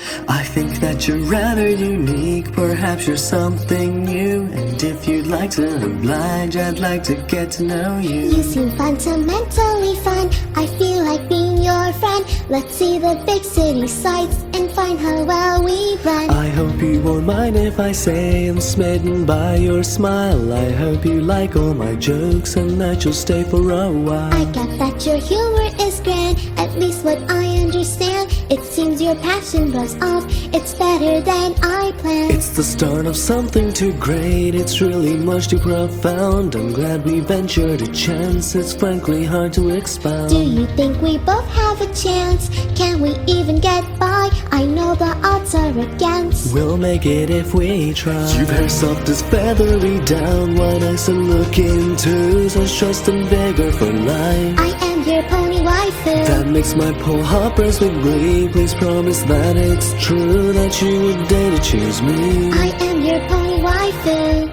I think that you're rather unique, perhaps you're something new. And if you'd like to oblige, I'd like to get to know you. You seem fundamentally fun, I feel like being your friend. Let's see the big city sights and find how well we blend. I hope you won't mind if I say I'm smitten by your smile. I hope you like all my jokes and that you'll stay for a while. I get that your humor is grand, at least what I understand. It seems your passion rubs off, it's better than I planned. It's the start of something too great, it's really much too profound. I'm glad we ventured a chance, it's frankly hard to expound. Do you think we both have a chance? Can we even get by? I know the odds are against. We'll make it if we try. You've hair soft as feathery down, one nice and look into, such trust and vigor for life. I am your pony waifu. That makes my pole hoppers with glee. Please promise that it's true, that you would dare to choose me. I am your pony waifu.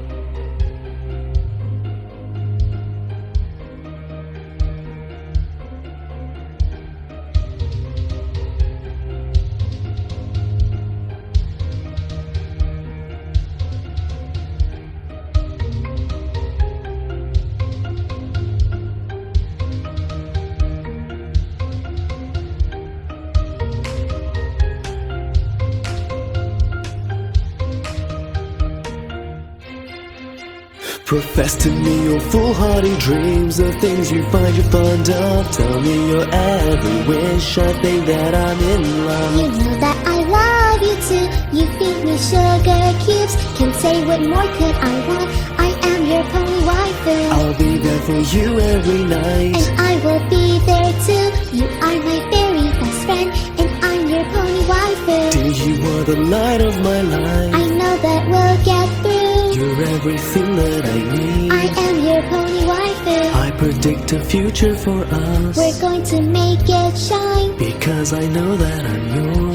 Profess to me your foolhardy dreams, the things you find you're fond of. Tell me your every wish, I think that I'm in love. You know that I love you too. You feed me sugar cubes. Can't say what more could I want. I am your pony waifu. I'll be there for you every night, and I will be there too. You are my very best friend, and I'm your pony waifu. dear, you are the light of my life. I know that we'll get through. You're everything that I need. I am your pony waifu. I predict a future for us, We're going to make it shine. because I know that I'm yours.